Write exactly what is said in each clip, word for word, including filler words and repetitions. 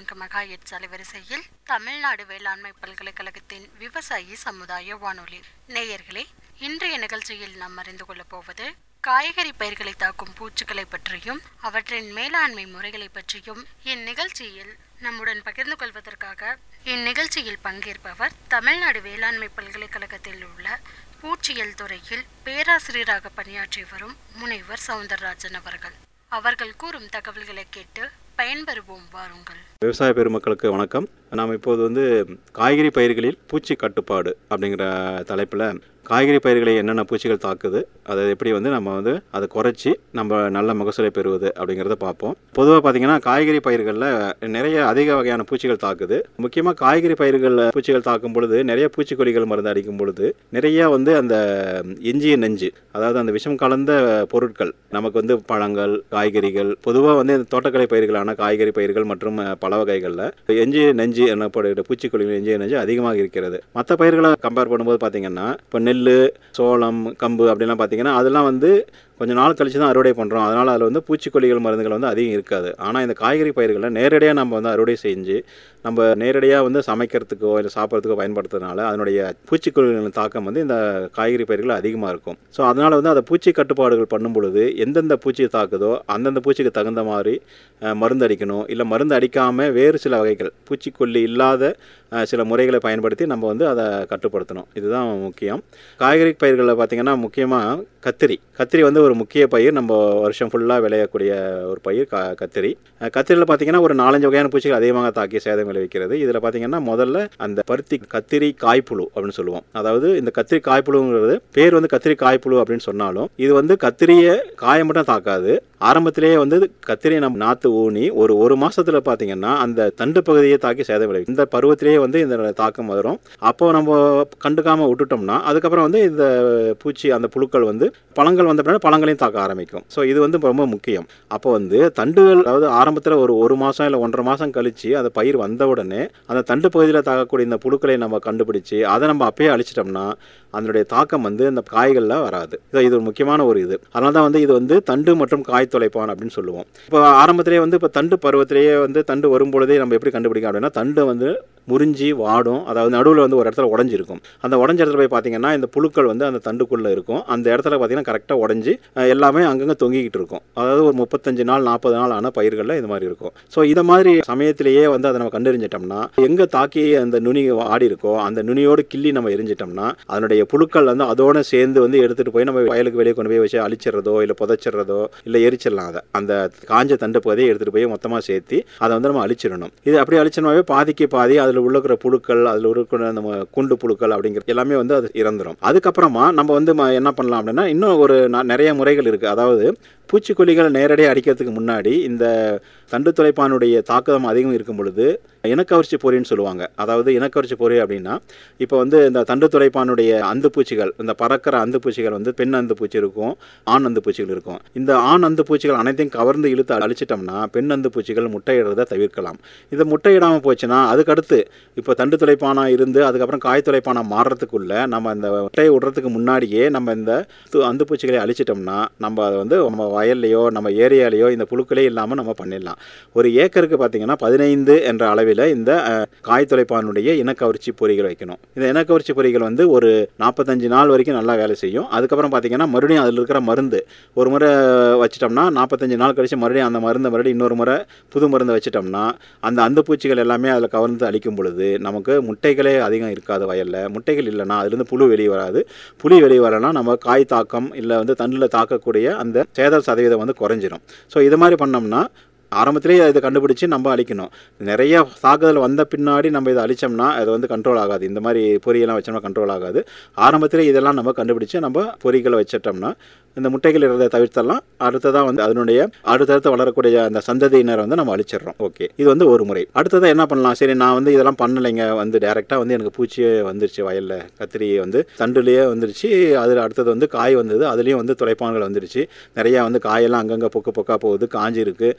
நான்கு மெகாஹெர்ட்ஸ் அலைவரிசையில் தமிழ்நாடு வேளாண்மை பல்கலைக்கழகத்தின் விவசாயி சமுதாய வானொலி. நேயர்களே, இன்றைய நிகழ்ச்சியில் நாம் அறிந்து கொள்ளப் போவது காய்கறி பயிர்களை தாக்கும் பூச்சிகளை பற்றியும் அவற்றின் மேலாண்மை முறைகளை பற்றியும். இந்நிகழ்ச்சியில் நம்முடன் பகிர்ந்து கொள்வதற்காக இந்நிகழ்ச்சியில் பங்கேற்பவர் தமிழ்நாடு வேளாண்மை பல்கலைக்கழகத்தில் உள்ள பூச்சியியல் துறையில் பேராசிரியராக பணியாற்றி வரும் முனைவர் சவுந்தரராஜன் அவர்கள். அவர்கள் கூறும் தகவல்களை கேட்டு பயன்பெறுவோம். வாருங்கள். விவசாய பெருமக்களுக்கு வணக்கம். நாம் இப்போது வந்து காய்கறி பயிர்களில் பூச்சி கட்டுப்பாடு அப்படிங்கிற தலைப்பில் காய்கறி பயிர்களை என்னென்ன பூச்சிகள் தாக்குது, அதை எப்படி வந்து நம்ம வந்து அதை குறைச்சி நம்ம நல்ல மகசூலை பெறுவது அப்படிங்கிறத பார்ப்போம். பொதுவாக பார்த்திங்கன்னா காய்கறி பயிர்களில் நிறைய அதிக வகையான பூச்சிகள் தாக்குது. முக்கியமாக காய்கறி பயிர்களில் பூச்சிகள் தாக்கும் பொழுது நிறைய பூச்சிக்கொல்லிகள் மருந்து அடிக்கும் பொழுது நிறைய வந்து அந்த எஞ்சிய நெஞ்சு, அதாவது அந்த விஷம் கலந்த பொருட்கள் நமக்கு வந்து பழங்கள், காய்கறிகள், பொதுவாக வந்து இந்த தோட்டக்கலை பயிர்களான காய்கறி பயிர்கள் மற்றும் பல வகைகளில் எஞ்சிய நெஞ்சு எனப்படுகிற பூச்சிக்கொல்லிகள் எஞ்சிய நெஞ்சு அதிகமாக இருக்கிறது. மற்ற பயிர்களை கம்பேர் பண்ணும்போது பார்த்திங்கன்னா இப்போ நெல், சோளம், கம்பு அப்படிலாம் பார்த்திங்கன்னா அதெல்லாம் வந்து கொஞ்சம் நாள் கழிச்சு தான் அறுவடை பண்ணுறோம். அதனால் அதில் வந்து பூச்சிக்கொல்லிகள் மருந்துகள் வந்து அதிகம் இருக்காது. ஆனால் இந்த காய்கறி பயிர்களில் நேரடியாக நம்ம வந்து அறுவடை செஞ்சு நம்ம நேரடியாக வந்து சமைக்கிறதுக்கோ இல்லை சாப்பிட்றதுக்கோ பயன்படுத்துறதுனால அதனுடைய பூச்சிக்கொல்லிகளின் தாக்கம் வந்து இந்த காய்கறி பயிர்கள் அதிகமாக இருக்கும். ஸோ அதனால் வந்து அதை பூச்சி கட்டுப்பாடுகள் பண்ணும் பொழுது எந்தெந்த பூச்சி தாக்குதோ அந்தந்த பூச்சிக்கு தகுந்த மாதிரி மருந்து அடிக்கணும். இல்லை மருந்து அடிக்காமல் வேறு சில வகைகள் பூச்சிக்கொல்லி இல்லாத சில முறைகளை பயன்படுத்தி நம்ம வந்து அதை கட்டுப்படுத்தணும். இதுதான் முக்கியம். காய்கறி பயிர்களில் பார்த்திங்கன்னா முக்கியமாக கத்திரி கத்திரி வந்து ஒரு முக்கிய பயிர். நம்ம வருஷம் ஃபுல்லாக விளையக்கூடிய ஒரு பயிர் க கத்திரி கத்திரியில் பார்த்திங்கன்னா ஒரு நாலஞ்சு வகையான பூச்சிகள் அதிகமாக தாக்கி சேதம் விளைவிக்கிறது. இதில் பார்த்திங்கன்னா முதல்ல அந்த பருத்தி கத்திரி காய்ப்புழு அப்படின்னு சொல்லுவோம். அதாவது இந்த கத்திரி காய்ப்புழுங்கிறது பேர் வந்து கத்திரி காய்ப்புழு அப்படின்னு சொன்னாலும் இது வந்து கத்திரியை காயை மட்டும் தாக்காது. ஆரம்பத்திலேயே வந்து கத்திரியை நம்ம நாற்று ஊனி ஒரு ஒரு மாசத்துல பார்த்திங்கன்னா அந்த தண்டு பகுதியை தாக்கி சேதம் விளைவிக்கும். இந்த பருவத்திலேயே வந்து இந்த தாக்கம் வரும். அப்போ நம்ம கண்டுக்காமல் விட்டுட்டோம்னா அதுக்கப்புறம் வந்து இந்த பூச்சி அந்த புழுக்கள் வந்து பழங்கள் வந்த பின்னாடி பழங்களையும் தாக்க ஆரம்பிக்கும். ஸோ இது வந்து ரொம்ப முக்கியம். அப்போ வந்து தண்டுகள், அதாவது ஆரம்பத்தில் ஒரு ஒரு மாதம் இல்லை ஒன்றரை மாதம் கழித்து அந்த பயிர் வந்த உடனே அந்த தண்டு பகுதியில் தாக்கக்கூடிய இந்த புழுக்களை நம்ம கண்டுபிடிச்சி அதை நம்ம அப்பயே அழிச்சிட்டோம்னா அதனுடைய தாக்கம் வந்து இந்த காய்களில் வராது. இது ஒரு முக்கியமான ஒரு இது. அதனால தான் வந்து இது வந்து தண்டு மற்றும் காய் தொலைப்பான் அப்படின்னு சொல்லுவோம். இப்போ ஆரம்பத்திலேயே வந்து இப்போ தண்டு பருவத்திலேயே வந்து தண்டு வரும்பொழுதே நம்ம எப்படி கண்டுபிடிக்கும் அப்படின்னா தண்டு வந்து முறிஞ்சி வாடும். அதாவது நடுவில் வந்து ஒரு இடத்துல உடஞ்சிருக்கும். அந்த உடஞ்ச இடத்துல போய் பார்த்தீங்கன்னா இந்த புழுக்கள் வந்து அந்த தண்டுக்குள்ளே இருக்கும். அந்த இடத்துல பார்த்தீங்கன்னா கரெக்டாக உடஞ்சி எல்லாமே அங்கங்கே தொங்கிக்கிட்டு இருக்கும். அதாவது ஒரு முப்பத்தஞ்சு நாள் நாற்பது நாள் ஆன பயிர்களில் இது மாதிரி இருக்கும். ஸோ இதை மாதிரி சமயத்திலேயே வந்து அதை நம்ம கண்டறிஞ்சிட்டோம்னா எங்கே தாக்கி அந்த நுனி ஆடி இருக்கோ அந்த நுனியோடு கிள்ளி நம்ம எரிஞ்சிட்டோம்னா அதனுடைய புழுக்கள் வந்து அதோட சேர்ந்து வந்து எடுத்துகிட்டு போய் நம்ம வயலுக்கு வெளியே கொண்டு போய் வச்சு அழிச்சிடுறதோ இல்லை புதைச்சிடுறதோ இல்லை எரிச்சிடலாம். அதை அந்த காஞ்ச தண்டு பகுதியை எடுத்துகிட்டு போய் மொத்தமாக சேர்த்து அதை வந்து நம்ம அழிச்சிடணும். இது அப்படி அழிச்சோம்னாவே பாதிக்கு பாதி அதில் உள்ளக்கிற புழுக்கள், அதில் இருக்கிற நம்ம குண்டு புழுக்கள் அப்படிங்கிறது எல்லாமே வந்து அது இறந்துடும். அதுக்கப்புறமா நம்ம வந்து என்ன பண்ணலாம் அப்படின்னா இன்னும் ஒரு நிறைய முறைகள் இருக்குது. அதாவது பூச்சிக்கொல்லிகள் நேரடியாக அடிக்கிறதுக்கு முன்னாடி இந்த தண்டு துளைப்பானுடைய தாக்கம் அதிகம் இருக்கும் பொழுது இனக்கவர்ச்சி பொறின்னு சொல்லுவாங்க. அதாவது இனக்கவர்ச்சி பொறி அப்படின்னா இப்போ வந்து இந்த தண்டு துளைப்பானுடைய அந்து பூச்சிகள், இந்த பறக்கிற அந்து பூச்சிகள் வந்து பெண் அந்து பூச்சி இருக்கும், ஆண் அந்து பூச்சிகள் இருக்கும். இந்த ஆண் அந்து பூச்சிகள் அனைத்தையும் கவர்ந்து இழுத்து அழிச்சிட்டோம்னா பெண் அந்து பூச்சிகள் முட்டையிடுறதை தவிர்க்கலாம். இது முட்டையிடாமல் போச்சுன்னா அதுக்கடுத்து இப்போ தண்டு துளைப்பானாக இருந்து அதுக்கப்புறம் காய் துளைப்பானாக மாறுறதுக்குள்ள நம்ம இந்த முட்டையை விடுறதுக்கு முன்னாடியே நம்ம இந்த அந்து பூச்சிகளை அழிச்சிட்டோம்னா நம்ம அதை வந்து நம்ம வயல்லையோ நம்ம ஏரியாலேயோ இந்த புழுக்களே இல்லாமல் நம்ம பண்ணிடலாம். ஒரு ஏக்கருக்கு பார்த்தீங்கன்னா பதினைந்து என்ற அளவில் இந்த காய் துளைப்பானுடைய இனக்கவர்ச்சி பொறிகள் வைக்கணும். இந்த இனக்கவர்ச்சி பொறிகள் வந்து ஒரு நாற்பத்தஞ்சு நாள் வரைக்கும் நல்லா வேலை செய்யும். அதுக்கப்புறம் பார்த்தீங்கன்னா மறுபடியும் அதில் இருக்கிற மருந்து ஒரு முறை வச்சிட்டோம்னா நாற்பத்தஞ்சு நாள் கழிச்சு மறுபடியும் அந்த மருந்தை மறுபடியும் இன்னொரு முறை புது மருந்து வச்சிட்டோம்னா அந்த அந்த பூச்சிகள் எல்லாமே அதில் கவர்ந்து அழிக்கும் பொழுது நமக்கு முட்டைகளே அதிகம் இருக்காது. வயலில் முட்டைகள் இல்லைன்னா அதுலேருந்து புழு வெளியே வராது. புளி வெளியே வரலைன்னா நம்ம காய் தாக்கம் இல்லை வந்து தண்டில் தாக்கக்கூடிய அந்த சேத சதவீதம் வந்து குறைஞ்சிடும். ஸோ இது மாதிரி பண்ணோம்னா ஆரம்பத்திலேயே இதை கண்டுபிடிச்சி நம்ம அழிக்கணும். நிறைய தாக்குதல் வந்த பின்னாடி நம்ம இதை அழிச்சோம்னா அது வந்து கண்ட்ரோல் ஆகாது. இந்த மாதிரி பொறியெல்லாம் வச்சோம்னா கண்ட்ரோல் ஆகாது. ஆரம்பத்திலே இதெல்லாம் நம்ம கண்டுபிடிச்சி நம்ம பொறிகளை வச்சிட்டோம்னா இந்த முட்டைகள் இருக்கிறத தவிர்த்தலாம். அடுத்ததாக வந்து அதனுடைய அடுத்தடுத்து வளரக்கூடிய அந்த சந்ததியினரை வந்து நம்ம அழிச்சிடறோம். ஓகே, இது வந்து ஒரு முறை. அடுத்ததாக என்ன பண்ணலாம்? சரி, நான் வந்து இதெல்லாம் பண்ணலைங்க, வந்து டேரெக்டாக வந்து எனக்கு பூச்சியே வந்துருச்சு, வயலில் கத்திரி வந்து தண்டுலேயே வந்துருச்சு, அதில் அடுத்தது வந்து காய் வந்தது, அதுலேயும் வந்து துளைப்பான்கள் வந்துருச்சு, நிறையா வந்து காயெல்லாம் அங்கங்கே பொக்கு பொக்கா போகுது, காஞ்சி இருக்குது, காய்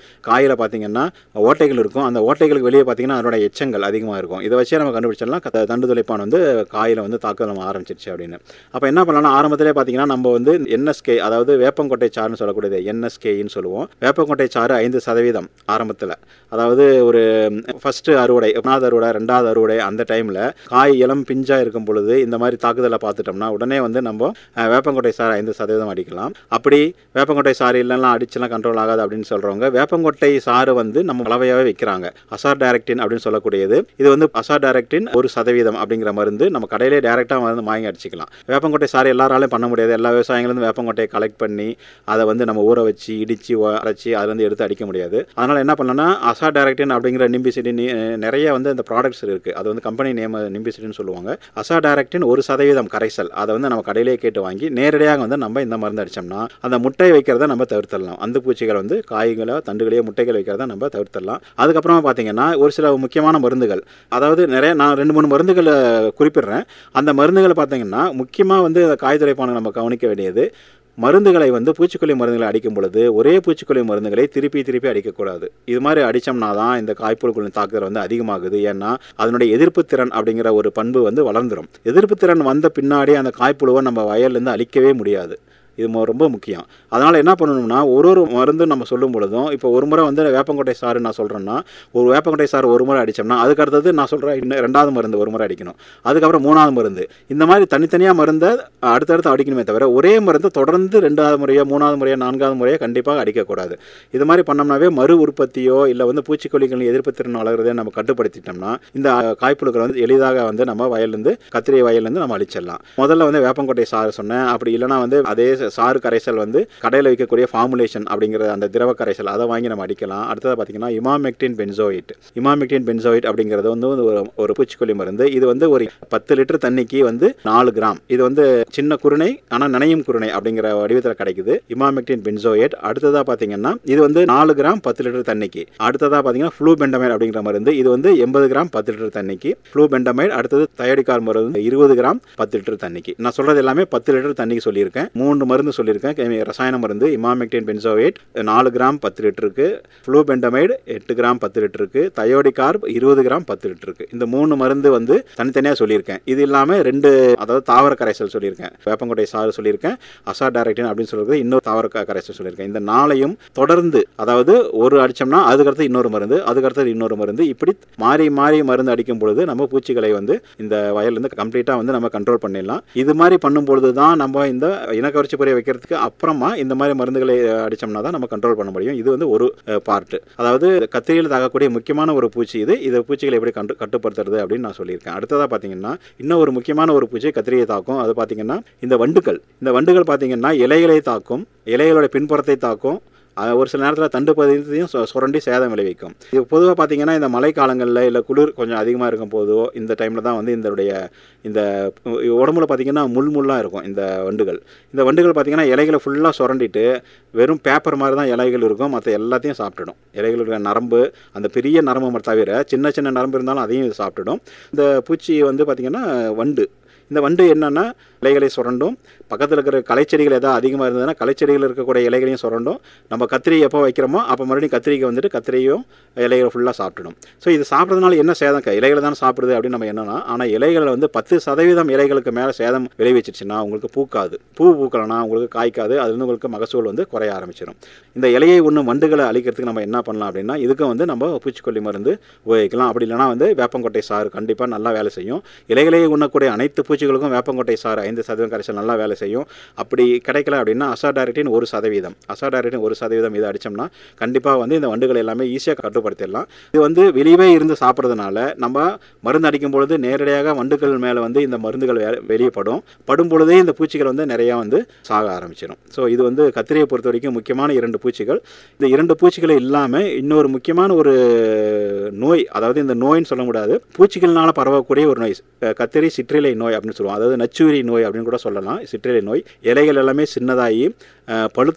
காயில் பார்த்தீங்கன்னா ஓட்டைகள் இருக்கும். அந்த ஓட்டைகளுக்கு வெளியே பார்த்தீங்கன்னா அதனோட எச்சங்கள் அதிகமாக இருக்கும். இதை வச்சே நம்ம கண்டுபிடிச்சிடலாம் தண்டு துளைப்பான் வந்து காயில் வந்து தாக்குதல் நம்ம ஆரம்பிச்சிருச்சு அப்படின்னு. அப்போ என்ன பண்ணலாம்னா ஆரம்பத்திலே பார்த்தீங்கன்னா நம்ம வந்து என்எஸ்கே, அதாவது வேப்பங்கொட்டை சாறுன்னு சொல்லக்கூடியது என்எஸ்கேன்னு சொல்லுவோம். வேப்பங்கொட்டை சாறு ஐந்து சதவீதம் ஆரம்பத்தில், அதாவது ஒரு ஃபர்ஸ்ட் அறுவடை, ஒன்றாவது அறுவடை, ரெண்டாவது அறுவடை, அந்த டைமில் காய் இளம் பிஞ்சாக இருக்கும் பொழுது இந்த மாதிரி தாக்குதலை பார்த்துட்டோம்னா உடனே வந்து நம்ம வேப்பங்கொட்டை சாறு ஐந்து சதவீதம் அடிக்கலாம். அப்படி வேப்பங்கொட்டை சாறு இல்லைன்னா அடிச்செல்லாம் கண்ட்ரோல் ஆகாது அப்படின்னு சொல்கிறவங்க வேப்பங்கொட்டை சாறு வந்து நம்ம கலவையாகவே வைக்கிறாங்க. அசார்டைரக்டின் அப்படின்னு சொல்லக்கூடியது. இது வந்து அசார்டைரக்டின் ஒரு சதவீதம் அப்படிங்கிற மருந்து நம்ம கடையிலே டேரெக்டாக வந்து வாங்கி அடிச்சிக்கலாம். வேப்பங்கொட்டை சாறு எல்லாராலையும் பண்ண முடியாது. எல்லா விவசாயிகளும் வேப்பங்கொட்டையை கலெக்ட் பண்ணி அதை வந்து நம்ம ஊற வச்சு இடித்து அரைச்சி அதை வந்து எடுத்து அடிக்க முடியாது. அதனால் என்ன பண்ணணும்னா அசார்டைரக்டின் அப்படிங்கிற நிம்பிசிடின் நிறைய வந்து அந்த ப்ராடக்ட்ஸ் இருக்குது. அது வந்து கம்பெனி நேம் நிம்பிசிடின்னு சொல்லுவாங்க. அசார்டைரக்டின் ஒரு சதவீதம் கரைசல் அதை வந்து நம்ம கடையிலே கேட்டு வாங்கி நேரடியாக வந்து நம்ம இந்த மருந்து அடித்தோம்னா அந்த முட்டை வைக்கிறத நம்ம தவிர்த்திடலாம். அந்த பூச்சிகள் வந்து காய்களோ தண்டுகளையோ முட்டைகள் வைக்கிறத நம்ம தவிர்த்திடலாம். அதுக்கப்புறமா பார்த்தீங்கன்னா ஒரு சில முக்கியமான மருந்துகள், அதாவது நிறைய நான் ரெண்டு மூணு மருந்துகளை குறிப்பிடுறேன். அந்த மருந்துகளை பார்த்தீங்கன்னா முக்கியமாக வந்து காய் துளைப்பானை நம்ம கவனிக்க வேண்டியது, மருந்துகளை வந்து பூச்சிக்கொல்லி மருந்துகளை அடிக்கும் பொழுது ஒரே பூச்சிக்கொல்லி மருந்துகளை திருப்பி திருப்பி அடிக்கக்கூடாது. இது மாதிரி அடித்தோம்னா தான் இந்த காய்ப்புழுக்களின் தாக்குதல் வந்து அதிகமாகுது. ஏன்னா அதனுடைய எதிர்ப்பு திறன் அப்படிங்கிற ஒரு பண்பு வந்து வளர்ந்துடும். எதிர்ப்பு திறன் வந்த பின்னாடி அந்த காய்ப்புழுவை நம்ம வயல்லேருந்து அழிக்கவே முடியாது. இது ரொம்ப முக்கியம். அதனால் என்ன பண்ணணும்னா ஒரு ஒரு மருந்து நம்ம சொல்லும் பொழுதும், இப்போ ஒரு முறை வந்து வேப்பங்கொட்டை சாறு நான் சொல்கிறேன்னா ஒரு வேப்பங்கொட்டை சாறு ஒரு முறை அடித்தோம்னா அதுக்கு அடுத்தது நான் சொல்கிறேன் இன்னும் ரெண்டாவது மருந்து ஒரு முறை அடிக்கணும், அதுக்கப்புறம் மூணாவது மருந்து, இந்த மாதிரி தனித்தனியாக மருந்தை அடுத்தடுத்து அடிக்கணுமே தவிர ஒரே மருந்து தொடர்ந்து ரெண்டாவது முறையோ மூணாவது முறையோ நான்காவது முறையோ கண்டிப்பாக அடிக்கக்கூடாது. இது மாதிரி பண்ணோம்னாவே மறு உற்பத்தியோ இல்லை வந்து பூச்சிக்கொல்லிகளின் எதிர்ப்பு திறன் வளர்கிறதே நம்ம கட்டுப்படுத்திட்டோம்னா இந்த காய்ப்புழுக்களை வந்து எளிதாக வந்து நம்ம வயல்லேருந்து கத்திரி வயல்லேருந்து நம்ம அழிச்சிடலாம். முதல்ல வந்து வேப்பங்கொட்டை சாறு சொன்னேன். அப்படி இல்லைனா வந்து அதே சாறு கரைசல் வந்து கடையில் வைக்கக்கூடிய ஃபார்முலேஷன் அப்படிங்கிற அந்த திரவ கரைசல் அதை வாங்கி நம்ம அடிக்கலாம். அடுத்தது பார்த்தீங்கன்னா இமாமெக்டின் பென்சோயிட். இமாமெக்டின் பென்சோயிட் அப்படிங்கிறது வந்து ஒரு ஒரு பூச்சிக்கொல்லி மருந்து. இது வந்து ஒரு பத்து லிட்டர் தண்ணிக்கு வந்து நாலு கிராம். இது வந்து சின்ன குருணை ஆனால் நனையும் குருணை அப்படிங்கிற வடிவத்தில் கிடைக்குது இமாமெக்டின் பென்சோயிட். அடுத்ததாக பார்த்தீங்கன்னா இது வந்து நாலு கிராம் பத்து லிட்டர் தண்ணிக்கு. அடுத்ததாக பார்த்தீங்கன்னா ஃப்ளூபெண்டமைட் அப்படிங்கிற மருந்து. இது வந்து எண்பது கிராம் பத்து லிட்டர் தண்ணிக்கு. ஃப்ளூபெண்டமைட். அடுத்தது தயோடிகார் மருந்து இருபது கிராம் பத்து லிட்டர் தண்ணிக்கு. நான் சொல்றது எல்லாமே பத்து லிட்டர் தண்ணிக்கு சொல்லியிருக்கேன். மூணு மருந்து சொல்லியிருக்கேன். ரசாயன மருந்து இமாமெக்டின் பென்சோயேட் நாலு கிராம் பத்து லிட்டருக்கு, ஃப்ளூபெண்டமைடு எட்டு கிராம் பத்து லிட்டருக்கு, தயோடிகார்ப் இருபது கிராம் பத்து லிட்டருக்கு. இந்த மூணு மருந்து வந்து தனித்தனியாக சொல்லியிருக்கேன். இது இல்லாமல் ரெண்டு, அதாவது தாவர கரைசல் சொல்லியிருக்கேன். வேப்பங்கொட்டை சாறு சொல்லியிருக்கேன். அசார்டைரக்டின் அப்படின்னு சொல்றது இன்னொரு தாவர கரைசல் சொல்லியிருக்கேன். இந்த நாளையும் தொடர்ந்து, அதாவது ஒரு அடிச்சோம்னா அதுக்கடுத்து இன்னொரு மருந்து, அதுக்கடுத்து இன்னொரு மருந்து, இப்படி மாறி மாறி மருந்து அடிக்கும் பொழுது நம்ம பூச்சிகளை வந்து இந்த வயல்லேருந்து கம்ப்ளீட்டாக வந்து நம்ம கண்ட்ரோல் பண்ணிடலாம். இது மாதிரி பண்ணும் பொழுது தான் நம்ம இந்த இனக்கவர்ச்சி புரிய வைக்கிறதுக்கு அப்புறமா இந்த மாதிரி மருந்துகளை அடிச்சோம்னா தான் நம்ம கண்ட்ரோல் பண்ண முடியும். இது வந்து ஒரு பார்ட். அதாவது கத்திரியில் தாக்கக்கூடிய முக்கியமான ஒரு பூச்சி இது. இதை பூச்சிகளை எப்படி கண்டு கட்டுப்படுத்துறது அப்படின்னு நான் சொல்லியிருக்கேன். அடுத்ததாக பார்த்தீங்கன்னா இன்னும் ஒரு முக்கியமான ஒரு பூச்சி கத்திரியை தாக்கும். அது பார்த்தீங்கன்னா இந்த வண்டுகள். இந்த வண்டுகள் பார்த்தீங்கன்னா இலைகளை தாக்கும், இலைகளோட பின்புறத்தை தாக்கும், ஒரு சில நேரத்தில் தண்டு பகுதியையும் சுரண்டி சேதம் விளைவிக்கும். இது பொதுவாக பார்த்தீங்கன்னா இந்த மழை காலங்களில் இல்லை குளிர் கொஞ்சம் அதிகமாக இருக்கும் போதோ இந்த டைமில் தான் வந்து இதனுடைய இந்த உடம்புல பார்த்தீங்கன்னா முள் முள்ளாக இருக்கும் இந்த வண்டுகள். இந்த வண்டுகள் பார்த்தீங்கன்னா இலைகளை ஃபுல்லாக சுரண்டிட்டு வெறும் பேப்பர் மாதிரி தான் இலைகள் இருக்கும், மற்ற எல்லாத்தையும் சாப்பிட்டுடும். இலைகளுடைய நரம்பு, அந்த பெரிய நரம்பு தவிர சின்ன சின்ன நரம்பு இருந்தாலும் அதையும் சாப்பிட்டுடும். இந்த பூச்சி வந்து பார்த்திங்கன்னா வண்டு. இந்த வண்டு என்னென்னா இலைகளை சுரண்டும், பக்கத்தில் இருக்கிற களைச்செடிகள் எதாவது அதிகமாக இருந்ததுன்னா களைச்செடிகள் இருக்கக்கூடிய இலைகளையும் சுரண்டும். நம்ம கத்திரி எப்போ வைக்கிறோமோ அப்போ மறுபடியும் கத்திரிக்கு வந்துட்டு கத்திரியும் இலைகளை ஃபுல்லாக சாப்பிட்டுடும். ஸோ இது சாப்பிட்றதுனால என்ன சேதம்? இலைகளை தான் சாப்பிடுது அப்படின்னு நம்ம என்னன்னா, ஆனால் இலைகளில் வந்து பத்து சதவீதம் இலைகளுக்கு மேலே சேதம் விளைவிச்சிருச்சுன்னா உங்களுக்கு பூக்காது. பூ பூக்கலன்னா உங்களுக்கு காய்க்காது. அது வந்து உங்களுக்கு மகசூல் வந்து குறைய ஆரம்பிச்சிடும். இந்த இலையை ஒன்றும் வண்டுகளை அழிக்கிறதுக்கு நம்ம என்ன பண்ணலாம் அப்படின்னா, இதுக்கும் வந்து நம்ம பூச்சிக்கொல்லி மருந்து உபயோகிக்கலாம். அப்படி இல்லைனா வந்து வேப்பங்கொட்டை சாறு கண்டிப்பாக நல்லா வேலை செய்யும். இலைகளையே உண்ணக்கூடிய அனைத்து பூச்சிகளுக்கும் வேப்பங்கொட்டை சாறு ஐந்து சதவீதம் கரைசல் நல்லா வேலை செய்யும். அப்படி கிடைக்கல அப்படின்னா அசார்டைரக்டின் ஒரு சதவீதம் அசார்டைரக்டின் ஒரு சதவீதம் இதை அடித்தோம்னா கண்டிப்பாக வந்து இந்த வண்டுகள் எல்லாமே ஈஸியாக கட்டுப்படுத்திடலாம். இது வந்து வெளியே இருந்து சாப்பிட்றதுனால நம்ம மருந்து அடிக்கும் பொழுது நேரடியாக வண்டுகள் மேலே வந்து இந்த மருந்துகள் வெளியே படும் படும் பொழுதே இந்த பூச்சிகள் வந்து நிறையா வந்து சாக ஆரம்பிச்சிடும். ஸோ இது வந்து கத்திரியை பொறுத்த வரைக்கும் முக்கியமான இரண்டு பூச்சிகள். இந்த இரண்டு பூச்சிகளை இல்லாமல் இன்னொரு முக்கியமான ஒரு நோய், அதாவது இந்த நோயின்னு சொல்ல முடியாது, பூச்சிகள்னால பரவக்கூடிய ஒரு நோய் கத்திரி சிற்றிலை நோய் அப்படின்னு சொல்லுவோம். அதாவது நச்சுயிரி நோய் அப்படின்னு கூட சொல்லலாம். சிற்றிலை நோய் இலைகள் எல்லாமே சின்னதாகி பழுத்துரும்.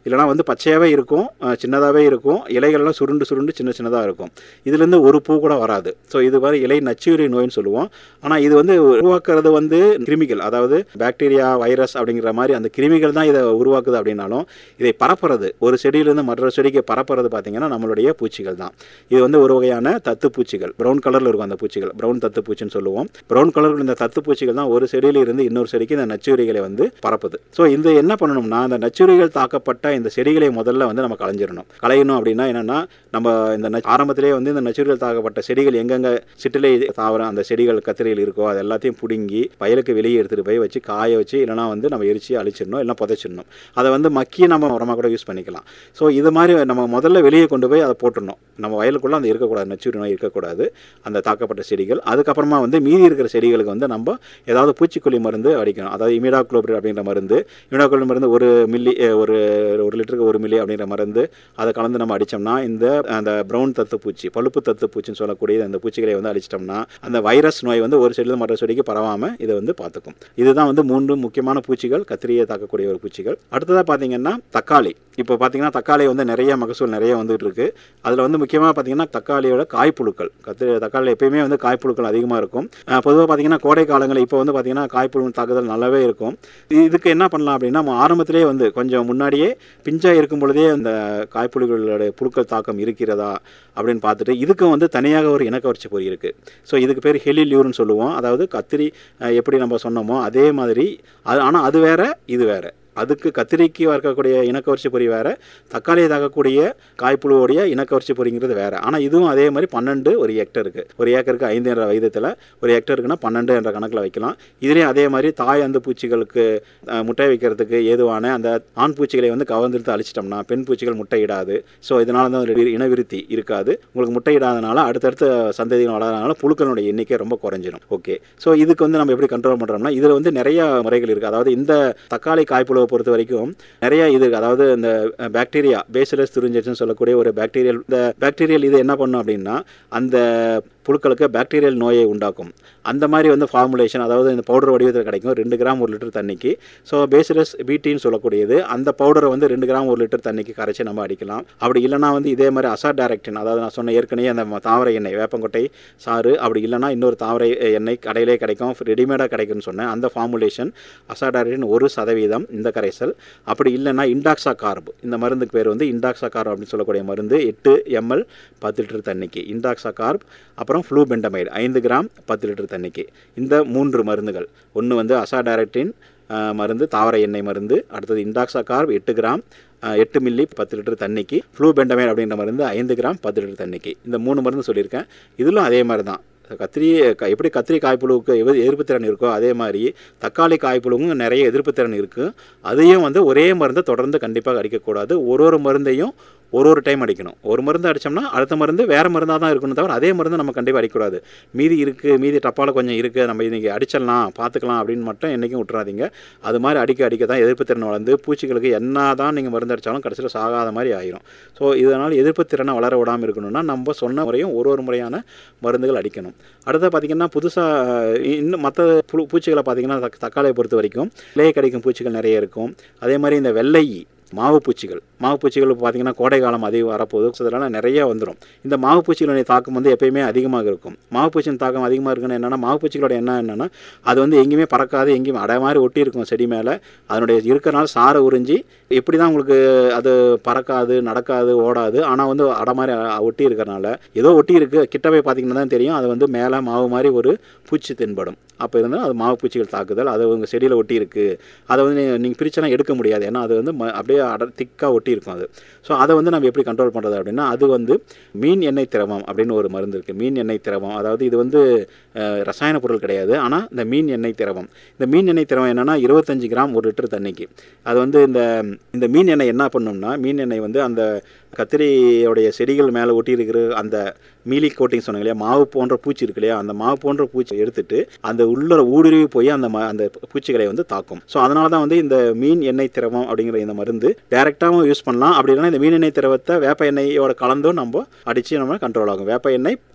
இல்லைனா வந்து பச்சையாகவே இருக்கும், சின்னதாகவே இருக்கும், இலைகள்லாம் சுருண்டு சுருண்டு சின்ன சின்னதாக இருக்கும். இதுலேருந்து ஒரு பூ கூட வராது. ஸோ இது மாதிரி இலை நச்சுயிரி நோயின்னு சொல்லுவோம். ஆனால் இது வந்து உருவாக்குறது வந்து கிருமிகள், அதாவது பாக்டீரியா, வைரஸ் அப்படிங்கிற மாதிரி அந்த கிருமிகள் தான் இதை உருவாக்குது. அப்படின்னாலும் இதை பரப்புறது, ஒரு செடியிலேருந்து மற்றொரு செடிக்கு பரப்புறது பார்த்திங்கன்னா நம்மளுடைய பூச்சிகள் தான். இது வந்து ஒரு வகையான தத்து பூச்சிகள், ப்ரௌன் கலரில் இருக்கும் அந்த பூச்சிகள், ப்ரௌன் தத்து பூச்சின்னு சொல்லுவோம். ப்ரௌன் கலரில் இந்த தத்து பூச்சிகள் தான் ஒரு செடியில் இருந்து இன்னொரு செடிக்கு இந்த நச்சுயிரிகளை வந்து பரப்புது. ஸோ இந்த என்ன பண்ணணும்னா, அந்த நச்சுயிரிகள் தாக்கப்பட்ட இந்த செடிகளை முதல்ல வந்து நம்ம களைஞ்சிடணும். களையணும் அப்படின்னா என்னென்னா, நம்ம இந்த ஆரம்பத்திலே வந்து இந்த நச்சுயிரிகள் தாக்கப்பட்ட செடிகள் எங்கெங்கே சிட்டிலை தாவரம் அந்த செடிகள் கத்திரிகள் இருக்கோ அது எல்லாத்தையும் பிடுங்கி வயலுக்கு வெளியே எடுத்துகிட்டு போய் வச்சு காய வச்சு, இல்லைனா வந்து நம்ம எரிச்சு அழிச்சிடணும், இல்லைனா புதைச்சிடணும். அதை வந்து மக்கி நம்ம உரமாக கூட யூஸ் பண்ணிக்கலாம். ஸோ இது மாதிரி நம்ம முதல்ல வெளியே கொண்டு போய் அதை போட்டுடணும். நம்ம வயலுக்குள்ளே அந்த இருக்கக்கூடாது, நச்சுயிரி நோய் இருக்கக்கூடாது அந்த தாக்கப்பட்ட செடிகள். அதுக்கப்புறமா வந்து மீதி இருக்கிற செடிகளுக்கு வந்து நம்ம ஏதாவது பூச்சிக்கொல்லி மருந்து அடிக்கணும். அதாவது இமிடாக்ளோபிரிட் அப்படிங்கிற மருந்து, இமிடாக்ளோபிரிட் மருந்து ஒரு மில்லி ஒரு ஒரு லிட்டருக்கு ஒரு மில்லி அப்படிங்கிற மருந்து அதை கலந்து நம்ம அடித்தோம்னா இந்த அந்த ப்ரௌன் தத்து பூச்சி, பழுப்பு தத்து பூச்சின்னு சொல்லக்கூடிய அந்த பூச்சிகளை வந்து அடிச்சிட்டோம்னா அந்த வைரஸ் நோய் வந்து ஒரு செடியில் மற்ற செடிக்கு பரவாமல் இதை வந்து பார்த்துக்கும். இதுதான் வந்து மூன்று முக்கியமான பூச்சிகள், கத்திரியை தாக்கக்கூடிய ஒரு பூச்சிகள். அடுத்ததாக பார்த்தீங்கன்னா தக்காளி. இப்போ பார்த்தீங்கன்னா தக்காளி வந்து நிறைய மகசூல் நிறைய வந்துட்டு இருக்கு. அதில் வந்து முக்கியமாக பார்த்தீங்கன்னா தக்காளியோட காய்ப்புழுக்கள், கத்திரி தக்காளி எப்பயுமே வந்து காய்ப்புழுக்கள் அதிகமாக இருக்கும். பொதுவாக பார்த்தீங்கன்னா கோடை காலங்களில் இப்போ வந்து பார்த்தீங்கன்னா காய்ப்புழு தாக்குதல் நல்லாவே இருக்கும். இதுக்கு என்ன பண்ணலாம் அப்படின்னா, நம்ம ஆரம்பத்திலே வந்து கொஞ்சம் முன்னாடியே பிஞ்சாக இருக்கும் பொழுதே அந்த காய்ப்புழுக்களோட புழுக்கள் தாக்கம் இருக்கிறதா அப்படின்னு பார்த்துட்டு இதுக்கும் வந்து தனியாக ஒரு இனக்கவர்ச்சி பொறி இருக்குது. ஸோ இதுக்கு பேர் ஹெலிலியூர்னு சொல்லுவோம். அதாவது கத்திரி எப்படி நம்ம சொன்னோமோ அதே மாதிரி அது, ஆனால் அது வேற இது வேற. அதுக்கு கத்திரிக்கு இருக்கக்கூடிய இனக்கவர்ச்சி பொறி வேறு, தக்காளியை தாக்கக்கூடிய காய்ப்புழுவோடைய இனக்கவர்ச்சி பொறிங்கிறது வேறு. ஆனால் இதுவும் அதே மாதிரி பன்னெண்டு ஒரு ஹெக்டருக்கு, ஒரு ஏக்கருக்கு ஐந்து என்ற விகிதத்தில் ஒரு ஹெக்டருக்குன்னா பன்னெண்டு என்ற கணக்கில் வைக்கலாம். இதுலேயும் அதே மாதிரி தாய் அந்த பூச்சிகளுக்கு முட்டை வைக்கிறதுக்கு ஏதுவான அந்த ஆண் பூச்சிகளை வந்து கவர்ந்தெடுத்து அழிச்சிட்டோம்னா பெண் பூச்சிகள் முட்டையிடாது. ஸோ இதனால தான் ஒரு இனவிருத்தி இருக்காது. உங்களுக்கு முட்டையிடாதனால அடுத்தடுத்த சந்ததிகள் வளர்றதுனால புழுக்களுடைய எண்ணிக்கை ரொம்ப குறைஞ்சிடும். ஓகே, ஸோ இதுக்கு வந்து நம்ம எப்படி கண்ட்ரோல் பண்ணுறோம்னா, இதில் வந்து நிறைய முறைகள் இருக்குது. அதாவது இந்த தக்காளி காய்ப்புழு பொறுத்த வரைக்கும் நிறைய இது, அதாவது இந்த பாக்டீரியா பேசிலஸ் துரிஞ்செட்ஸ்னு சொல்லக்கூடிய ஒரு பாக்டீரியல், இந்த பாக்டீரியல் இது என்ன பண்ணும் அப்படின்னா அந்த புழுக்களுக்கு பாக்டீரியல் நோயை உண்டாக்கும். அந்த மாதிரி வந்து ஃபார்முலேஷன், அதாவது இந்த பவுடர் வடிவத்தில் கிடைக்கும் ரெண்டு கிராம் ஒரு லிட்டர் தண்ணிக்கு. ஸோ பேசிலஸ் பிடின்னு சொல்லக்கூடியது அந்த பவுடரை வந்து ரெண்டு கிராம் ஒரு லிட்டர் தண்ணிக்கு கரைச்சி நம்ம அடிக்கலாம். அப்படி இல்லைனா வந்து இதே மாதிரி அசாடைரக்டின், அதாவது நான் சொன்ன ஏற்கனவே அந்த தாவர எண்ணெய் வேப்பங்கொட்டை சாறு, அப்படி இல்லைனா இன்னொரு தாவர எண்ணெய் கடையிலே கிடைக்கும், ரெடிமேடாக கிடைக்கும்னு சொன்னேன். அந்த ஃபார்முலேஷன் அசாடைரக்டின் ஒரு சதவீதம் இந்த கரைசல். அப்படி இல்லைனா இண்டாக்ஸா கார்ப், இந்த மருந்துக்கு பேர் வந்து இண்டாக்ஸா கார்ப் அப்படின்னு சொல்லக்கூடிய மருந்து எட்டு எம்எல் பத்து லிட்டர் தண்ணிக்கு. இண்டாக்ஸா கார்ப், அப்புறம் ஃப்ளூபெண்டமைடு ஐந்து கிராம் பத்து லிட்டர் தண்ணிக்கு. இந்த மூன்று மருந்துகள், ஒன்று வந்து அசாடைரக்டின் மருந்து தாவர எண்ணெய் மருந்து, அடுத்தது இண்டாக்ஸா கார்ப் எட்டு கிராம் எட்டு மில்லி பத்து லிட்டர் தண்ணிக்கு, ஃப்ளூபெண்டமைடு அப்படின்ற மருந்து ஐந்து கிராம் பத்து லிட்டர் தண்ணிக்கு. இந்த மூணு மருந்து சொல்லியிருக்கேன். இதிலும் அதே மாதிரி தான். கத்திரி எப்படி கத்திரி காய்ப்புழுவுக்கு எதிர்ப்பு திறன் இருக்கோ அதே மாதிரி தக்காளி காய்ப்புழுவும் நிறைய எதிர்ப்பு திறன் இருக்குது. அதையும் வந்து ஒரே மருந்தை தொடர்ந்து கண்டிப்பாக அடிக்கக்கூடாது. ஒரு ஒரு மருந்தையும் ஒரு ஒரு டைம் அடிக்கணும். ஒரு மருந்து அடித்தோம்னா அடுத்த மருந்து வேறு மருந்தாக தான் இருக்கணும், தவிர அதே மருந்து நம்ம கண்டிப்பாக அடிக்கக்கூடாது. மீதி இருக்குது, மீதி டப்பாவில் கொஞ்சம் இருக்குது, நம்ம இன்றைக்கி அடிச்சிடலாம் பார்த்துக்கலாம் அப்படின்னு மட்டும் என்றைக்கும் விட்டுறாதீங்க. அது மாதிரி அடிக்க அடிக்க தான் எதிர்ப்பு திறன் வளர்ந்து பூச்சிகளுக்கு என்ன தான் நீங்கள் மருந்து அடித்தாலும் கடைசியில் சாகாத மாதிரி ஆயிரும். ஸோ இதனால் எதிர்ப்பு திறனை வளர விடாமல் இருக்கணும்னா நம்ம சொன்ன முறையும் ஒரு ஒரு முறையான மருந்துகள் அடிக்கணும். அடுத்த பார்த்திங்கன்னா புதுசாக இன்னும் மற்ற பூ பூச்சிகளை பார்த்திங்கன்னா தக்காளியை பொறுத்த வரைக்கும் இலையை கடிக்கும் பூச்சிகள் நிறைய இருக்கும். அதே மாதிரி இந்த வெள்ளை மாவு பூச்சிகள், மாவு பூச்சிகள் பார்த்திங்கன்னா கோடை காலம் அதிகம் வரப்போகுது, ஸோ அதனால் நிறைய வந்துடும். இந்த மாவு பூச்சிகளுடைய தாக்கம் வந்து எப்பயுமே அதிகமாக இருக்கும். மாவு பூச்சியின் தாக்கம் அதிகமாக இருக்குன்னு என்னென்னா, மாவு பூச்சிகளோட என்ன என்னென்னா அது வந்து எங்கேயுமே பறக்காது, எங்கேயுமே அடை மாதிரி ஒட்டி இருக்கும் செடி மேலே. அதனுடைய இருக்கிறனால சாரை உறிஞ்சி எப்படி தான் உங்களுக்கு அது பறக்காது, நடக்காது, ஓடாது, ஆனால் வந்து அடை மாதிரி ஒட்டி இருக்கிறனால ஏதோ ஒட்டி இருக்குது, கிட்ட போய் பார்த்திங்கன்னா தான் தெரியும் அது வந்து மேலே மாவு மாதிரி ஒரு பூச்சி தென்படும். அப்போ இருந்தால் அது மாவு பூச்சிகள் தாக்குதல். அது உங்கள் செடியில் ஒட்டி இருக்குது, அதை வந்து நீங்கள் பிரிச்செல்லாம் எடுக்க முடியாது, ஏன்னா அது வந்து அப்படியே அட திக்காக ஒட்டி இருக்கும் அது. ஸோ அதை வந்து நம்ம எப்படி கண்ட்ரோல் பண்ணுறது அப்படின்னா, அது வந்து மீன் எண்ணெய் திரவம் அப்படின்னு ஒரு மருந்து இருக்குது. மீன் எண்ணெய் திரவம், அதாவது இது வந்து ரசாயன பொருள் கிடையாது, ஆனால் இந்த மீன் எண்ணெய் திரவம், இந்த மீன் எண்ணெய் திரவம் என்னென்னா இருபத்தஞ்சி கிராம் ஒரு லிட்டர் தண்ணிக்கு. அது வந்து இந்த இந்த மீன் எண்ணெய் என்ன பண்ணணும்னா, மீன் எண்ணெய் வந்து அந்த கத்திரியோடைய செடிகள் மேலே ஒட்டி இருக்கிற அந்த மீலி கோட்டிங் சொன்னாங்க இல்லையா, மாவு போன்ற பூச்சி இருக்கு இல்லையா, அந்த மாவு போன்ற பூச்சி எடுத்துட்டு அந்த உள்ள ஊடுருவி போய் அந்த அந்த பூச்சிகளை வந்து தாக்கும். ஸோ அதனால தான் வந்து இந்த மீன் எண்ணெய் திரவம் அப்படிங்கிற இந்த மருந்து டைரெக்டாகவும் யூஸ் பண்ணலாம். அப்படி இல்லைனா இந்த மீன் எண்ணெய் திரவத்தை வேப்ப எண்ணெயோட கலந்தும் நம்ம அடித்து நம்ம கண்ட்ரோல் ஆகும். வேப்ப எண்ணெய்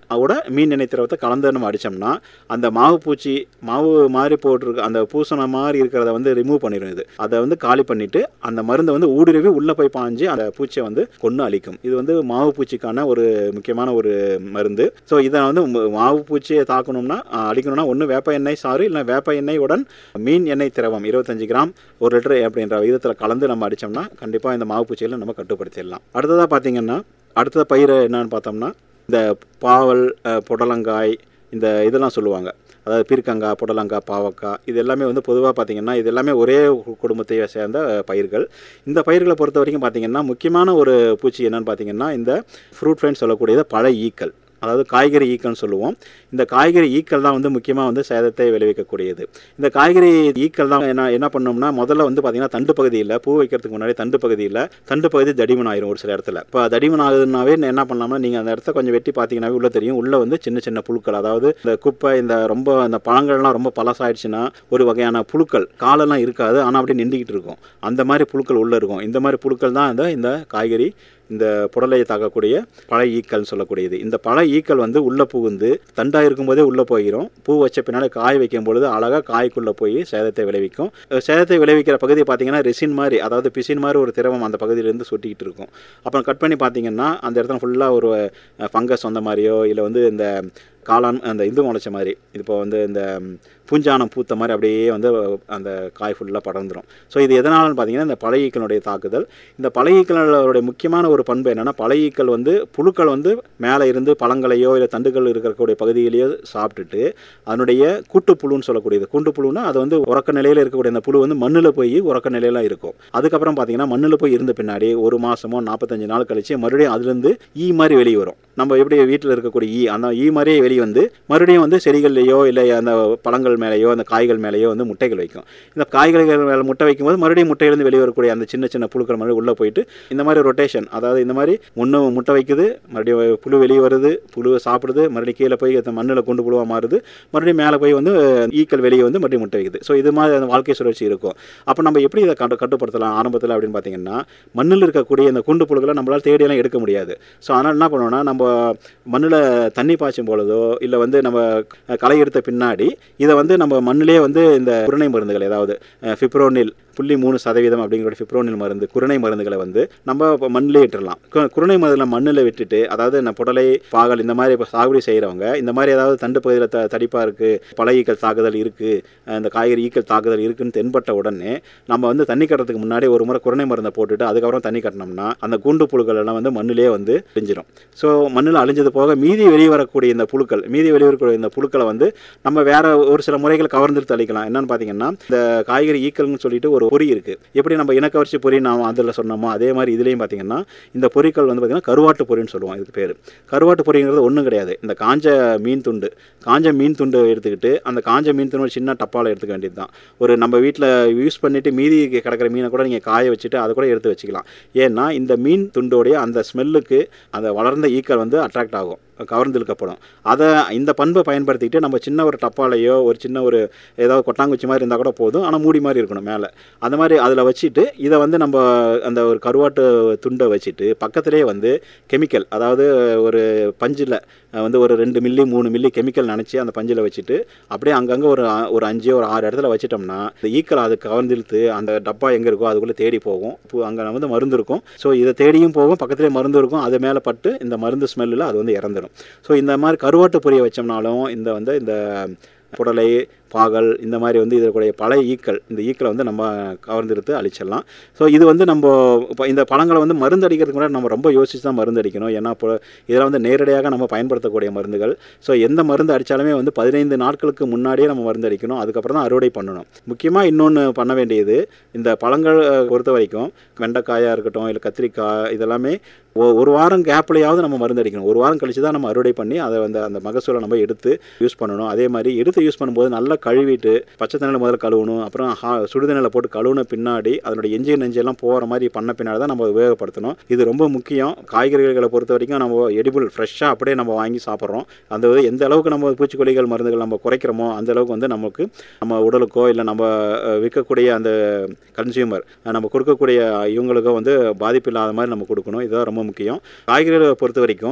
அதோட மீன் எண்ணெய் திரவத்தை கலந்து நம்ம அடித்தோம்னா அந்த மாவு பூச்சி மாவு மாதிரி போட்டிருக்க அந்த பூசண மாதிரி இருக்கிறத வந்து ரிமூவ் பண்ணிடும். இது அதை வந்து காலி பண்ணிவிட்டு அந்த மருந்தை வந்து ஊடுருவி உள்ளே போய் பாஞ்சு அந்த பூச்சியை வந்து கொன்று அழிக்கும். இது வந்து மாவு பூச்சிக்கான ஒரு முக்கியமான ஒரு மருந்து. ஸோ இதை வந்து மாவு பூச்சியை தாக்கணும்னா அழிக்கணும்னா ஒன்று வேப்ப எண்ணெய் சாறு இல்லை வேப்ப எண்ணெயுடன் மீன் எண்ணெய் திரவம் இருபத்தஞ்சு கிராம் ஒரு லிட்டர் அப்படின்ற விதத்தில் கலந்து நம்ம அடித்தோம்னா கண்டிப்பாக இந்த மாவு பூச்சிகளை நம்ம கட்டுப்படுத்திடலாம். அடுத்ததாக பார்த்தீங்கன்னா அடுத்த பயிர் என்னன்னு பார்த்தோம்னா இந்த பாவல், புடலங்காய், இந்த இதெல்லாம் சொல்லுவாங்க. அதாவது பீர்க்கங்காய், புடலங்காய், பாவக்காய், இது எல்லாமே வந்து பொதுவாக பார்த்திங்கன்னா இது எல்லாமே ஒரே குடும்பத்தை சேர்ந்த பயிர்கள். இந்த பயிர்களை பொறுத்த வரைக்கும் பார்த்திங்கன்னா முக்கியமான ஒரு பூச்சி என்னென்னு பார்த்திங்கன்னா இந்த ஃப்ரூட் ஃப்ளைன்னு சொல்லக்கூடியது பழ ஈக்கள், அதாவது காய்கறி ஈக்கள்னு சொல்லுவோம். இந்த காய்கறி ஈக்கள் தான் வந்து முக்கியமாக வந்து சேதத்தை விளைவிக்கக்கூடியது. இந்த காய்கறி ஈக்கள் தான் என்ன என்ன பண்ணோம்னா முதல்ல வந்து பார்த்திங்கன்னா தண்டு பகுதியில் பூ வைக்கிறதுக்கு முன்னாடி தண்டு பகுதியில் தண்டு பகுதி தடிமன் ஆயிரும் ஒரு சில இடத்துல. இப்போ தடிமன் ஆகுதுனாவே என்ன பண்ணலாம்னா நீங்கள் அந்த இடத்த கொஞ்சம் வெட்டி பார்த்தீங்கன்னாவே உள்ளே தெரியும். உள்ளே வந்து சின்ன சின்ன புழுக்கள், அதாவது இந்த குப்பை, இந்த ரொம்ப இந்த பழங்கள்லாம் ரொம்ப பழசாயிடுச்சுன்னா ஒரு வகையான புழுக்கள் காலெல்லாம் இருக்காது, ஆனால் அப்படியே நின்றுக்கிட்டு இருக்கும். அந்த மாதிரி புழுக்கள் உள்ளே இருக்கும். இந்த மாதிரி புழுக்கள் தான் இந்த இந்த காய்கறி இந்த புடலையை தாக்கக்கூடிய பழ ஈக்கள்னு சொல்லக்கூடியது. இந்த பழ ஈக்கள் வந்து உள்ளே புகுந்து தண்டாக இருக்கும்போதே உள்ளே போயிடும். பூ வச்ச பின்னால் காய் வைக்கும் பொழுது அழகாக காய்க்குள்ளே போய் சேதத்தை விளைவிக்கும். சேதத்தை விளைவிக்கிற பகுதியை பார்த்தீங்கன்னா ரெசின் மாதிரி, அதாவது பிசின் மாதிரி ஒரு திரவம் அந்த பகுதியிலேருந்து சொட்டிக்கிட்டு இருக்கும். அப்புறம் கட் பண்ணி பார்த்தீங்கன்னா அந்த இடத்துல ஃபுல்லாக ஒரு ஃபங்கஸ் வந்த மாதிரியோ இல்லை வந்து இந்த காளான் அந்த இந்து முளைச்ச மாதிரி இப்போ வந்து இந்த பூஞ்சானம் பூத்த மாதிரி அப்படியே வந்து அந்த காய் ஃபுல்லாக படர்ந்துடும். ஸோ இது எதனாலன்னு பார்த்தீங்கன்னா இந்த பழ ஈக்களுடைய தாக்குதல். இந்த பழ ஈக்களுடைய முக்கியமான ஒரு பண்பு என்னென்னா பழ ஈக்கள் வந்து புழுக்கள் வந்து மேலே இருந்து பழங்களையோ இல்லை தண்டுகள் இருக்கக்கூடிய பகுதியிலேயோ சாப்பிட்டுட்டு அதனுடைய கூட்டுப்புழுன்னு சொல்லக்கூடியது. கூட்டுப்புழுன்னா அது வந்து உறக்க நிலையில் இருக்கக்கூடிய அந்த புழு வந்து மண்ணில் போய் உறக்க நிலையில் இருக்கும். அதுக்கப்புறம் பார்த்தீங்கன்னா மண்ணில் போய் இருந்த பின்னாடி ஒரு மாதமோ நாற்பத்தஞ்சு நாள் கழிச்சு மறுபடியும் அதுலேருந்து ஈ மாதிரி வெளியே வரும். நம்ம எப்படி வீட்டில் இருக்கக்கூடிய ஈ அந்த ஈ மாதிரியே வெளியே வந்து மறுபடியும் வந்து செடிகள்லையோ இல்லை அந்த பழங்கள் மேலேயோ அந்த காய்கள் மேலேயோ வந்து முட்டைகள் வைக்கும். இந்த காய்கறிகள் மேலே முட்டை வைக்கும்போது மறுபடியும் முட்டையிலிருந்து வெளியே வரக்கூடிய அந்த சின்ன சின்ன புழுக்கள் மாதிரி உள்ளே போயிட்டு இந்த மாதிரி ரொட்டேஷன், அதாவது இந்த மாதிரி ஒன்று முட்டை வைக்குது, மறுபடியும் புழு வெளியே வருது, புழுவை சாப்பிடுது, மறுபடியும் கீழே போய் அந்த மண்ணில் கொண்டு புழுவாக மாறுது, மறுபடியும் மேலே போய் வந்து ஈக்கள் வெளியே வந்து மறுபடியும் முட்டை வைக்குது. ஸோ இது மாதிரி அந்த வாழ்க்கை சுழற்சி இருக்கும். அப்போ நம்ம எப்படி இதை கட்டு கட்டுப்படுத்தலாம் ஆரம்பத்தில் அப்படின்னு பார்த்தீங்கன்னா மண்ணில் இருக்கக்கூடிய இந்த குண்டு புழுக்களை நம்மளால் தேடியெல்லாம் எடுக்க முடியாது. ஸோ அதனால் என்ன பண்ணுவோம்னா நம்ம மண்ணில் தண்ணி பாய்ச்சும் பொழுதோ இல்லை வந்து நம்ம களை எடுத்த பின்னாடி இதை வந்து நம்ம மண்ணிலே வந்து இந்த குருணை மருந்துகள், ஏதாவது ஃபிப்ரோனில் புள்ளி மூணு சதவீதம் அப்படிங்கிற ஃபிப்ரோனில் மருந்து குருணை மருந்துகளை வந்து நம்ம இப்போ மண்ணிலே விட்டுடலாம். குருணை மருந்துகளை மண்ணில் விட்டுட்டு, அதாவது இந்த புடலை, பாகல் இந்த மாதிரி இப்போ சாகுபடி செய்கிறவங்க இந்த மாதிரி ஏதாவது தண்டு பகுதியில் த தடிப்பாக இருக்குது, பழ ஈக்கள் தாக்குதல் இருக்குது, இந்த காய்கறி ஈக்கள் தாக்குதல் இருக்குதுன்னு தென்பட்ட உடனே நம்ம வந்து தண்ணி கட்டுறதுக்கு முன்னாடி ஒரு முறை குருணை மருந்தை போட்டுட்டு அதுக்கப்புறம் தண்ணி கட்டினோம்னா அந்த கூண்டு புழுக்கள் எல்லாம் வந்து மண்ணிலே வந்து அழிஞ்சிடும். ஸோ மண்ணில் அழிஞ்சது போக மீதி வெளியே வரக்கூடிய இந்த புழுக்கள் மீதி வெளியே வரக்கூடிய இந்த புழுக்களை வந்து நம்ம வேற ஒரு சில முறைகள் கவர்ந்துட்டு அழிக்கலாம். என்னன்னு பார்த்தீங்கன்னா இந்த காய்கறி ஈக்கள்னு சொல்லிட்டு ஒரு பொறி இருக்குது. எப்படி நம்ம இனக்கவர்ச்சி பொறி நாம் அதில் சொன்னோமோ அதே மாதிரி இதுலேயும் பார்த்தீங்கன்னா இந்த பொறிகள் வந்து பார்த்திங்கன்னா கருவாட்டு பொறின்னு சொல்லுவோம். இதுக்கு பேர் கருவாட்டு பொறிங்கிறது ஒன்றும் கிடையாது. இந்த காஞ்ச மீன் துண்டு காஞ்ச மீன் துண்டு எடுத்துக்கிட்டு அந்த காஞ்ச மீன் துண்டு சின்ன டப்பாவில் எடுத்துக்க வேண்டியது தான். ஒரு நம்ம வீட்டில் யூஸ் பண்ணிவிட்டு மீதி கிடக்கிற மீனை கூட நீங்கள் காய வச்சுட்டு அதை கூட எடுத்து வச்சுக்கலாம். ஏன்னா இந்த மீன் துண்டோடைய அந்த ஸ்மெல்லுக்கு அந்த வளர்ந்த ஈக்கள் வந்து அட்ராக்ட் ஆகும், கவர்ந்து இழுக்கப்படும். அதை இந்த பண்பை பயன்படுத்திக்கிட்டு நம்ம சின்ன ஒரு டப்பாலையோ ஒரு சின்ன ஒரு ஏதாவது கொட்டாங்குச்சி மாதிரி இருந்தால் கூட போதும், ஆனால் மூடி மாதிரி இருக்கணும் மேலே. அந்த மாதிரி அதில் வச்சுட்டு இதை வந்து நம்ம அந்த ஒரு கருவாட்டு துண்டை வச்சுட்டு பக்கத்துலேயே வந்து கெமிக்கல், அதாவது ஒரு பஞ்சில் வந்து ஒரு ரெண்டு மில்லி மூணு மில்லி கெமிக்கல் நினச்சி அந்த பஞ்சில் வச்சுட்டு அப்படியே அங்கங்கே ஒரு ஒரு அஞ்சு ஒரு ஆறு இடத்துல வச்சிட்டோம்னா இந்த ஈக்கள் அது கவர்ந்திழுத்து அந்த டப்பா எங்கே இருக்கோ அதுக்குள்ளே தேடி போகும். அங்கே வந்து மருந்து இருக்கும். ஸோ இதை தேடியும் போகும், பக்கத்துலேயே மருந்து இருக்கும், அது மேலே பட்டு இந்த மருந்து ஸ்மெல்லில் அது வந்து இறந்துடும். ஸோ இந்த மாதிரி கருவாட்டு பொரிய வச்சோம்னாலும் இந்த வந்து இந்த புடலை, பாகல் இந்த மாதிரி வந்து இதற்குடைய பழைய ஈக்கள் இந்த ஈக்களை வந்து நம்ம கவர்ந்தெடுத்து அழிச்சிடலாம். ஸோ இது வந்து நம்ம இப்போ இந்த பழங்களை வந்து மருந்து அடிக்கிறதுக்கு முன்னாடி நம்ம ரொம்ப யோசிச்சு தான் மருந்து அடிக்கணும். ஏன்னா இப்போ இதெல்லாம் வந்து நேரடியாக நம்ம பயன்படுத்தக்கூடிய மருந்துகள். ஸோ எந்த மருந்து அடித்தாலுமே வந்து பதினைந்து நாட்களுக்கு முன்னாடியே நம்ம மருந்து அடிக்கணும். அதுக்கப்புறம் தான் அறுவடை பண்ணணும். முக்கியமாக இன்னொன்று பண்ண வேண்டியது, இந்த பழங்கள் பொறுத்த வரைக்கும் வெண்டைக்காயாக இருக்கட்டும் இல்லை கத்திரிக்காய் இதெல்லாமே ஒரு வாரம் கேப்லையாவது நம்ம மருந்து அடிக்கணும். ஒரு வாரம் கழிச்சு தான் நம்ம அறுவடை பண்ணி அதை வந்து அந்த மகசூலை நம்ம எடுத்து யூஸ் பண்ணணும். அதே மாதிரி எடுத்து யூஸ் பண்ணும்போது நல்லா கழுவிட்டு பச்சை தண்ணியில் முதல்ல கழுவணும். அப்புறம் ஹா சுடுதண்ணியில் போட்டு கழுவுன பின்னாடி அதனுடைய எஞ்சி நெஞ்செல்லாம் போகிற மாதிரி பண்ண பின்னாடி தான் நம்ம உபயோகப்படுத்தணும். இது ரொம்ப முக்கியம். காய்கறிகளை பொறுத்த வரைக்கும் நம்ம எடிபிள் ஃப்ரெஷ்ஷாக அப்படியே நம்ம வாங்கி சாப்பிட்றோம். அந்த எந்த அளவுக்கு நம்ம பூச்சிக்கொல்லிகள் மருந்துகள் நம்ம குறைக்கிறோமோ அந்த அளவுக்கு வந்து நமக்கு நம்ம உடலுக்கோ இல்லை நம்ம விற்கக்கூடிய அந்த கன்சியூமர் நம்ம கொடுக்கக்கூடிய இவங்களுக்கோ வந்து பாதிப்பு இல்லாத மாதிரி நம்ம கொடுக்கணும். இதுதான் ரொம்ப முக்கியம். காய்கறிகளை பொறுத்த வரைக்கும்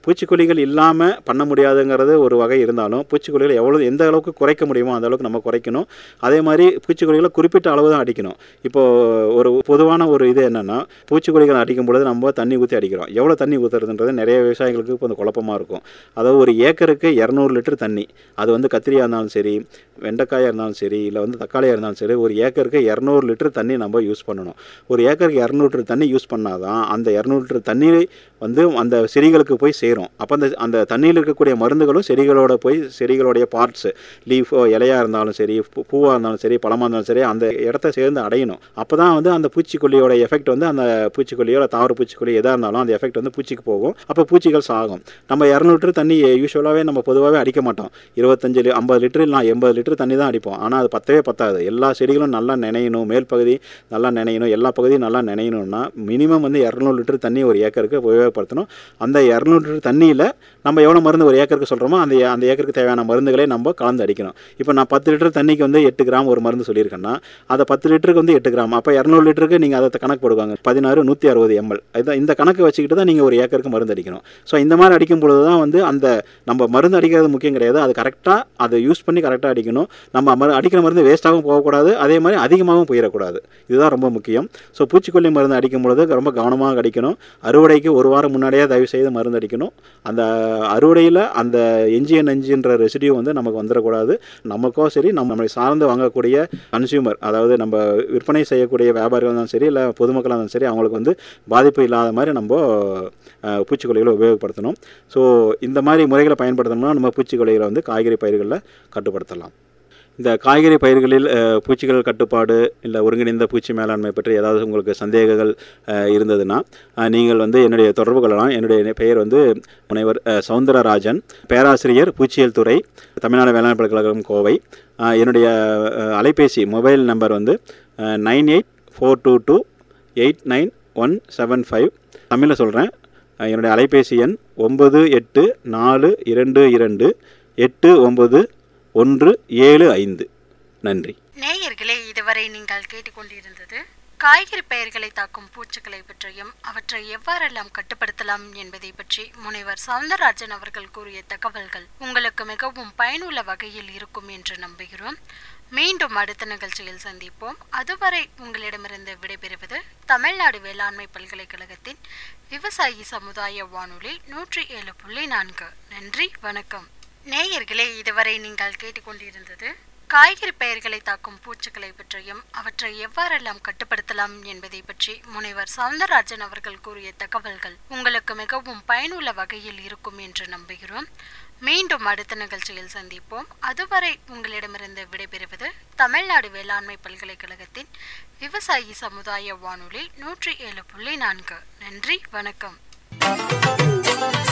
பூச்சிக்கொல்லிகள் இல்லாமல் பண்ண முடியாதுங்கிறது ஒரு வகை இருந்தாலும் பூச்சிக்கொல்லிகள் எவ்வளோ எந்த அளவுக்கு குறைக்க முடியுமோ அந்த அளவுக்கு நம்ம குறைக்கணும். அதே மாதிரி பூச்சிக்கொல்லிகளை குறிப்பிட்ட அளவு தான் அடிக்கணும். இப்போது ஒரு பொதுவான ஒரு இது என்னென்னா, பூச்சிக்கொல்லிகள் அடிக்கும் பொழுது நம்ம தண்ணி ஊற்றி அடிக்கிறோம். எவ்வளோ தண்ணி ஊற்றுறதுன்றது நிறைய விவசாயிகளுக்கு இப்போ வந்து குழப்பமாக இருக்கும். அதாவது ஒரு ஏக்கருக்கு இரநூறு லிட்டர் தண்ணி, அது வந்து கத்திரியாக இருந்தாலும் சரி, வெண்டைக்காயாக இருந்தாலும் சரி, இல்லை வந்து தக்காளியாக இருந்தாலும் சரி, ஒரு ஏக்கருக்கு இரநூறு லிட்டர் தண்ணி நம்ம யூஸ் பண்ணணும். ஒரு ஏக்கருக்கு இரநூறு லிட்டர் தண்ணி யூஸ் பண்ணால் தான் அந்த இரநூறு லிட்டர் தண்ணி வந்து அந்த செடிகளுக்கு போய் சேரும். அப்போ அந்த அந்த தண்ணியில் இருக்கக்கூடிய மருந்துகளும் செடிகளோட போய் செடிகளுடைய பார்ட்ஸு, லீஃபோ இலையாக இருந்தாலும் சரி, பூவாக இருந்தாலும் சரி, பழமாக இருந்தாலும் சரி, அந்த இடத்த சேர்ந்து அடையணும். அப்போ தான் வந்து அந்த பூச்சிக்கொல்லியோட எஃபெக்ட் வந்து அந்த பூச்சிக்கொல்லியோ தாவர பூச்சிக்கொல்லி எதாக இருந்தாலும் அந்த எஃபெக்ட் வந்து பூச்சிக்கு போகும். அப்போ பூச்சிகள் சாகும். நம்ம இரநூறு லிட்டர் தண்ணி யூஸ்வலாகவே நம்ம பொதுவாகவே அடிக்க மாட்டோம். இருபத்தஞ்சு ஐம்பது லிட்டர் இல்லை எண்பது லிட்டர் தண்ணி தான் அடிப்போம். ஆனால் அது பத்தவே பத்தாது. எல்லா செடிகளும் நல்லா நினையணும், மேல் பகுதி நல்லா நினையணும், எல்லா பகுதியும் நல்லா நினையணும்னா மினிமம் வந்து இரநூறு லிட்டர் தண்ணி ஒரு ஏக்கருக்கு உபயோகப்படுத்தணும். அந்த இரநூறு லிட்டர் தண்ணியில் நம்ம எவ்வளோ மருந்து ஒரு ஏக்கருக்கு சொல்கிறோமோ அந்த அந்த ஏக்கருக்கு தேவையான மருந்துகளை நம்ம கலந்து அடிக்கணும். இப்போ நான் பத்து லிட்டர் தண்ணிக்கு வந்து எட்டு கிராம் ஒரு மருந்து சொல்லியிருக்கேன்னா அதை பத்து லிட்டருக்கு வந்து எட்டு கிராம், அப்போ இரநூறு லிட்டருக்கு நீங்கள் அதை கணக்கு போடுவாங்க பதினாறு நூற்றி அறுபது எம்எல். இதுதான் இந்த கணக்கு வச்சுக்கிட்டு தான் நீங்கள் ஒரு ஏக்கருக்கு மருந்து அடிக்கணும். ஸோ இந்த மாதிரி அடிக்கும் பொழுது தான் வந்து அந்த நம்ம மருந்து அடிக்கிறது முக்கியம் கிடையாது, அது கரெக்டாக அதை யூஸ் பண்ணி கரெக்டாக அடிக்கணும். நம்ம மரு அடிக்கிற மருந்து வேஸ்ட்டாகவும் போகக்கூடாது, அதே மாதிரி அதிகமாகவும் போயிடக்கூடாது. இதுதான் ரொம்ப முக்கியம். ஸோ பூச்சிக்கொல்லி மருந்து அடிக்கும் பொழுது ரொம்ப கவனமாக அடிக்கணும். அறுவடைக்கு ஒரு வாரம் முன்னாடியே தயவு செய்து மருந்து அடிக்கணும். அந்த அறுவடையில் அந்த எஞ்சிய நஞ்சுன்ற ரெசிடியூ வந்து நமக்கு வந்துடக்கூடாது. நமக்கோ சரி, நம்ம நம்மளை சார்ந்து வாங்கக்கூடிய கன்சியூமர், அதாவது நம்ம விற்பனை செய்யக்கூடிய வியாபாரிகள் இருந்தாலும் சரி, இல்லை பொதுமக்களாக இருந்தாலும் சரி, அவங்களுக்கு வந்து பாதிப்பு இல்லாத மாதிரி நம்ம பூச்சிக்கொல்லிகளை உபயோகப்படுத்தணும். ஸோ இந்த மாதிரி முறைகளை பயன்படுத்தணும்னா நம்ம பூச்சிக்கொல்லிகளை வந்து காய்கறி பயிர்களில் கட்டுப்படுத்தலாம். இந்த காய்கறி பயிர்களில் பூச்சிகள் கட்டுப்பாடு இல்லை ஒருங்கிணைந்த பூச்சி மேலாண்மை பற்றி ஏதாவது உங்களுக்கு சந்தேகங்கள் இருந்ததுன்னா நீங்கள் வந்து என்னுடைய தொடர்பு கொள்ளலாம். என்னுடைய பெயர் வந்து முனைவர் சவுந்தரராஜன், பேராசிரியர் பூச்சியியல் துறை, தமிழ்நாடு வேளாண் பல்கலைக்கழகம், கோவை. என்னுடைய அலைபேசி மொபைல் நம்பர் வந்து nine eight four two two eight nine one seven five. தமிழில் சொல்கிறேன். என்னுடைய அலைபேசி எண் ஒம்பது எட்டு நாலு இரண்டு இரண்டு எட்டு ஒம்பது ஒன்று ஏழு ஐந்து. நன்றி. நேயர்களே, இதுவரை நீங்கள் கேட்டுக்கொண்டிருந்தது காய்கறி பயிர்களை தாக்கும் பூச்சிகளை பற்றியும் அவற்றை எவ்வாறெல்லாம் கட்டுப்படுத்தலாம் என்பதை பற்றி முனைவர் சவுந்தரராஜன் அவர்கள் கூறிய தகவல்கள் உங்களுக்கு மிகவும் பயனுள்ள வகையில் இருக்கும் என்று நம்புகிறோம். மீண்டும் அடுத்த நிகழ்ச்சியில் சந்திப்போம். அதுவரை உங்களிடமிருந்து விடைபெறுவது தமிழ்நாடு வேளாண்மை பல்கலைக்கழகத்தின் விவசாயி சமுதாய வானொலி நூற்றி ஏழு புள்ளி நான்கு. நன்றி, வணக்கம். நேயர்களே, இதுவரை நீங்கள் கேட்டுக்கொண்டிருந்தது காய்கறி பயிர்களை தாக்கும் பூச்சிகளை பற்றியும் அவற்றை எவ்வாறெல்லாம் கட்டுப்படுத்தலாம் என்பதை பற்றி முனைவர் சவுந்தரராஜன் அவர்கள் கூறிய தகவல்கள் உங்களுக்கு மிகவும் பயனுள்ள வகையில் இருக்கும் என்று நம்புகிறோம். மீண்டும் அடுத்த நிகழ்ச்சியில் சந்திப்போம். அதுவரை உங்களிடமிருந்து விடைபெறுவது தமிழ்நாடு வேளாண்மை பல்கலைக்கழகத்தின் விவசாயி சமுதாய வானொலி நூற்றி ஏழு புள்ளி நான்கு. நன்றி, வணக்கம்.